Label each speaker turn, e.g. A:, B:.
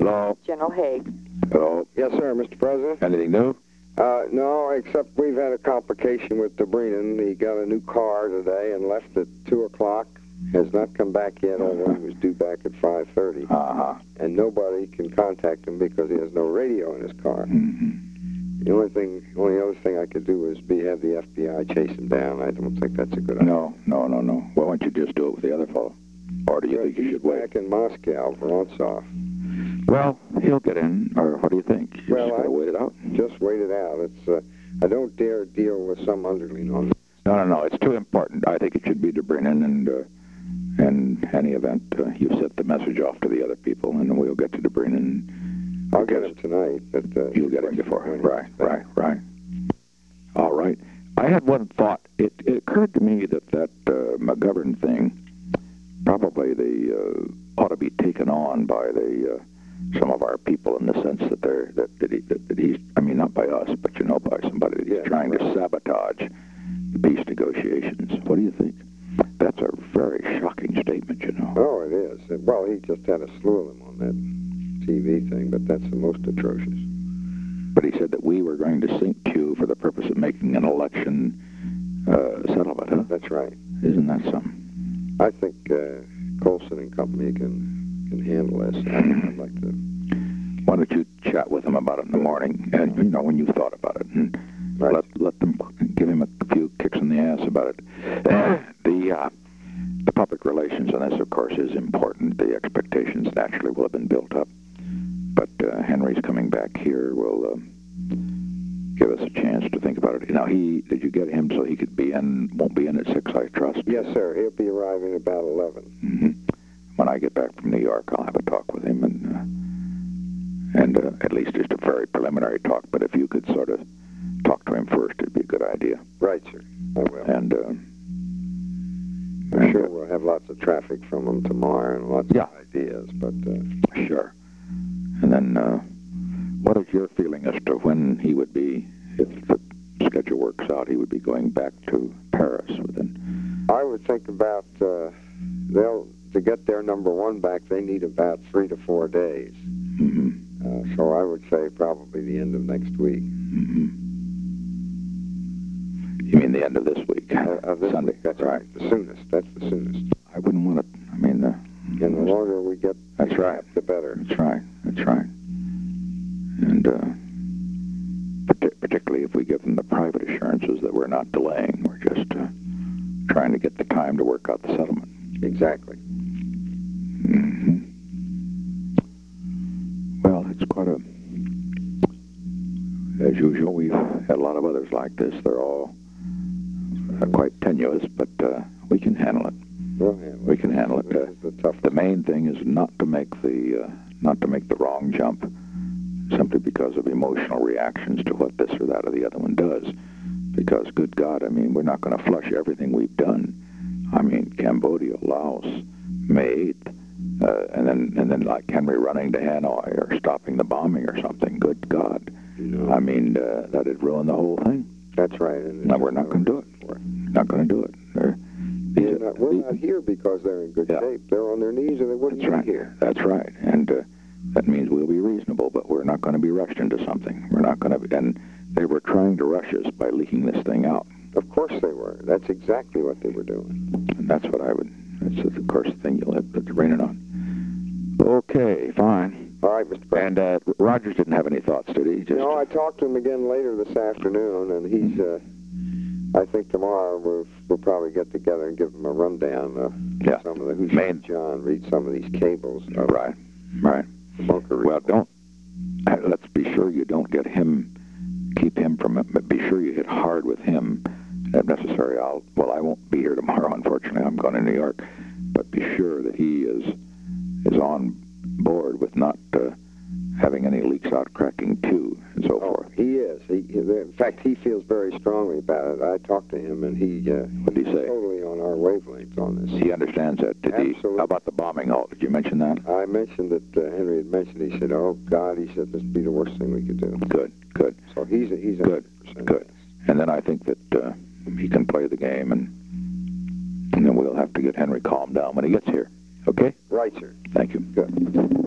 A: Hello?
B: General Haig.
A: Hello?
C: Yes, sir, Mr. President.
A: Anything new?
C: No, except we've had a complication with Dobrynin. He got a new car today and left at 2 o'clock. Has not come back yet, although he was due back at 5:30. And nobody can contact him because he has no radio in his car. The only other thing I could do is have the FBI chase him down. I don't think that's a good idea.
A: No. Why don't you just do it with the other fellow? Or do you think you should wait?
C: Back in Moscow, Vorontsov.
A: Well, he'll get in, or what do you think? You
C: Well,
A: just gotta wait it out?
C: Just wait it out. It's I don't dare deal with some underling on this.
A: No. It's too important. I think it should be Dobrynin, and in any event, you set the message off to the other people, and we'll get to Dobrynin.
C: I'll get him tonight, but
A: you'll get him before. Right. All right. I had one thought. It occurred to me that McGovern thing probably ought to be taken on by some of our people in the sense that he's, I mean, not by us, but by somebody that he's trying to sabotage the peace negotiations. What do you think? That's a very shocking statement,
C: Oh, it is. Well, he just had a slew of them on that TV thing, but that's the most atrocious.
A: But he said that we were going to sink Q for the purpose of making an election settlement, huh?
C: That's right.
A: Isn't that something?
C: I think Colson and company can handle this. I'd like to.
A: Why don't you chat with him about it in the morning, and when you thought about it, and let them give him a few kicks in the ass about it. The public relations on this, of course, is important. The expectations naturally will have been built up, but Henry's coming back here will give us a chance to think about it. Now, did you get him so he could won't be in at 6, I trust?
C: Yes, sir. He'll be arriving about 11.
A: When I get back from New York, I'll have a talk with him, and at least just a very preliminary talk. But if you could sort of talk to him first, it'd be a good idea.
C: Right, sir. I will.
A: And
C: I'm sure we'll have lots of traffic from him tomorrow and lots of ideas. But
A: sure. And then, what is your feeling as to when he would be, if the schedule works out, he would be going back to Paris within?
C: I would think about to get their number one back, they need about 3 to 4 days. So I would say probably the end of next week.
A: You mean the end of this week? Sunday.
C: Week, that's right. The soonest. That's the soonest.
A: I wouldn't want to. I mean,
C: and the longer we get,
A: that's right,
C: the better.
A: That's right. And particularly if we give them the private assurances that we're not delaying, we're just trying to get the time to work out the settlement.
C: Exactly.
A: Well, it's quite as usual, we've had a lot of others like this. They're all quite tenuous, but we can handle it. We can handle it. The main thing is not to make the wrong jump simply because of emotional reactions to what this or that or the other one does. Because, good God, I mean, we're not going to flush everything we've done. I mean, Cambodia, Laos, May 8th, and then like Henry running to Hanoi or stopping the bombing or something. Good God. I mean, that'd ruin the whole thing.
C: That's right.
A: And we're not going to do it. Not going to do it.
C: We're not here because they're in good shape. They're on their knees or they wouldn't be here.
A: That's right. And that means we'll be reasonable, but we're not going to be rushed into something. We're not going to. And they were trying to rush us by leaking this thing out.
C: Of course they were. That's exactly what they were doing.
A: And that's what that's, of course, the thing you'll have to rein it on. Okay, fine.
C: All right, Mr. President.
A: And Rogers didn't have any thoughts, did he?
C: No, I talked to him again later this afternoon, and he's, I think tomorrow we'll probably get together and give him a rundown of some of the, John, read some of these cables.
A: Right. Well, let's be sure you don't keep him from it, but be sure you hit hard with him. If necessary, I won't be here tomorrow, unfortunately. I'm going to New York. But be sure that he is on board with not having any leaks out, cracking too, and so forth.
C: He is. In fact, he feels very strongly about it. I talked to him, and
A: what did he say?
C: Totally on our wavelength on this.
A: He understands that.
C: Absolutely.
A: How about the bombing halt? Did you mention that?
C: I mentioned that Henry had mentioned. He said, "Oh God," he said, "this would be the worst thing we could do."
A: Good.
C: So he's 100%.
A: Good. And then I think that he can play the game, and then we'll have to get Henry calmed down when he gets here. Okay?
C: Right, sir.
A: Thank you.
C: Good.